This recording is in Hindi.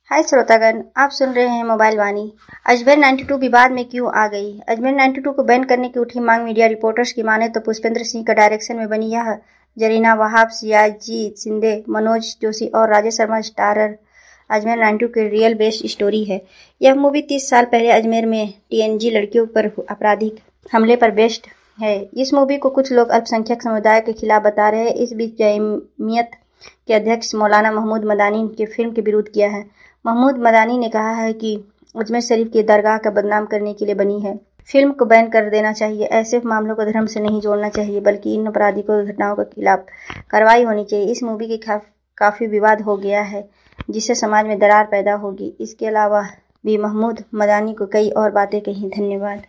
हाय श्रोतागण, आप सुन रहे हैं मोबाइल वाणी। अजमेर 92 विवाद में क्यों आ गई? अजमेर 92 को बैन करने की उठी मांग मीडिया रिपोर्टर्स की माने तो पुष्पेंद्र सिंह का डायरेक्शन में बनी यह जरीना वहाब, सियाजी शिंदे, मनोज जोशी और राजेश शर्मा स्टारर अजमेर 92 की रियल बेस्ड स्टोरी है। यह मूवी 30 साल पहले अजमेर में टीएनजी लड़कियों पर आपराधिक हमले पर बेस्ड है। इस मूवी को कुछ लोग अल्पसंख्यक समुदाय के खिलाफ बता रहे हैं। इस बीच जमीयत के अध्यक्ष मौलाना महमूद मदानी के फिल्म के विरोध किया है। महमूद मदानी ने कहा है कि अजमेर शरीफ की दरगाह का बदनाम करने के लिए बनी है। फिल्म को बैन कर देना चाहिए। ऐसे मामलों को धर्म से नहीं जोड़ना चाहिए, बल्कि इन आपराधिकों घटनाओं के खिलाफ कार्रवाई होनी चाहिए। इस मूवी के काफी विवाद हो गया है, जिससे समाज में दरार पैदा होगी। इसके अलावा भी महमूद मदानी को कई और बातें कही। धन्यवाद।